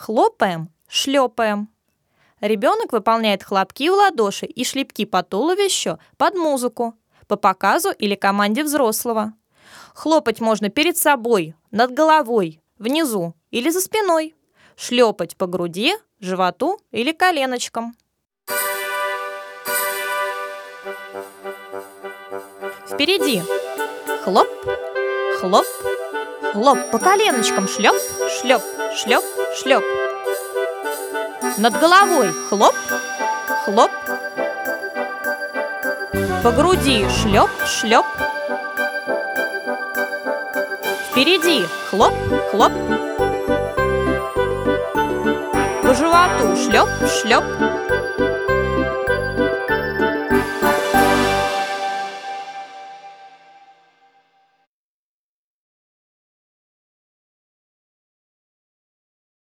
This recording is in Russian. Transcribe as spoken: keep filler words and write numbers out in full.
Хлопаем, шлепаем. Ребенок выполняет хлопки в ладоши и шлепки по туловищу под музыку, по показу или команде взрослого. Хлопать можно перед собой, над головой, внизу или за спиной. Шлепать по груди, животу или коленочкам. Впереди. Хлоп, хлоп, хлоп. По коленочкам шлеп, шлеп, шлеп, шлеп. Над головой хлоп, хлоп. По груди шлеп, шлеп. Впереди хлоп, хлоп. По животу шлеп, шлеп.